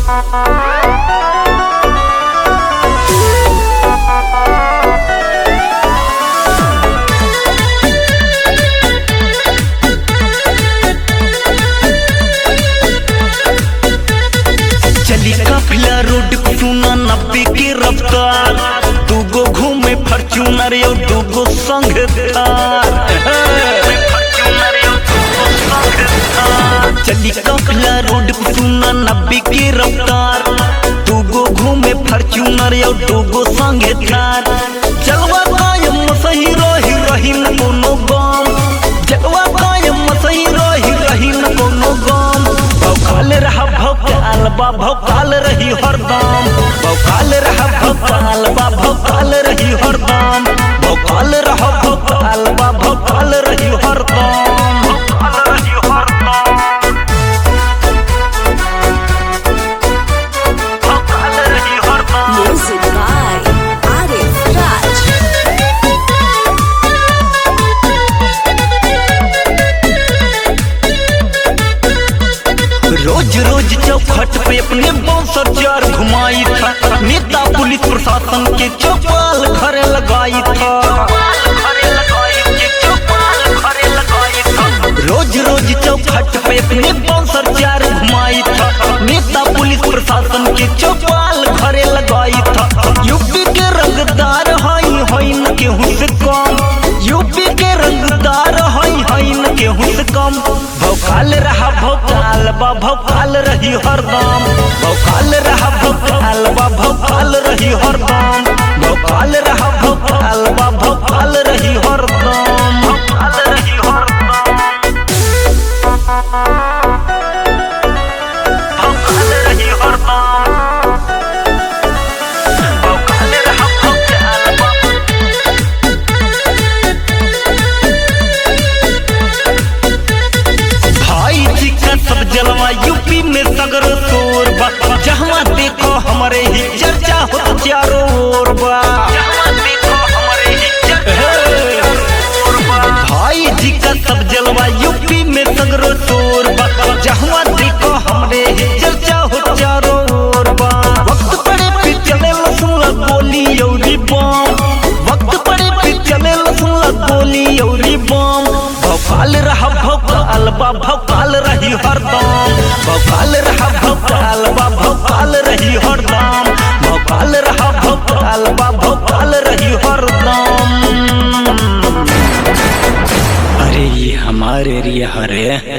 चली काफिला रोड सुना 90 की रफ्तार, दूगो घूमे फॉर्च्यूनर यो दूगो संग थार। चली काफिला रोड सुना 90 की रफ्तार, दूगो घूमे फॉर्च्यूनर यो दूगो संग थार। जलवा कायम सही रही रही न कोनो गम, जलवा कायम सही रही रही न कोनो गम। भौकाल रहा भौकाल बा भौकाल रही हरदम, भौकाल रहा भौकाल बा भौकाल रही हरदम, भौकाल रहा भौकाल बा भौकाल रही हरदम, भौकाल रही हरदम, भौकाल रही हरदम। Music by Arif Raj. रोज रोज चौखट पे अपने बाउंसर चार घुमाई था, नेता पुलिस प्रशासन के चौपाल घरे लगाई था। रोज रोज चौखट पे अपने बाउंसर चार घुमाई था, नेता पुलिस प्रशासन के चौपाल घरे लगाई था। यूपी के रंगदार हई न केहू से कम, यूपी के रंगदार हई न केहू से कम। भौकाल रहा भौकाल बा भौकाल रही हरदम, भौकाल रहा भौकाल बा भौकाल रही हरदम, भौकाल रहा भौकाल बा भौकाल रही हरदम, भौकाल रही हरदम, भौकाल रही हरदम, भौकाल रहा भौकाल बा। भाई जी का सब जलवा यूपी में सगर शोर बा, जहाँ देखो हमारे ही चर्चा हो चारों ओर बा। भाई जी का सब जलवा यूपी में सगर शोर बा, जहाँ देखो हमारे ही चर्चा हो चारों ओर बा। वक्त पड़े पे चले लसुला गोली औरी बम, वक्त पड़े पे चले लसुला गोली औरी बम। भौकाल रहा भौकाल बा भौकाल रही हरदम, भौकाल रहा भौकाल बा भौकाल रही हरदम, भौकाल रहा भौकाल बा भौकाल रही हरदम। अरे ये हमारे एरिया हरे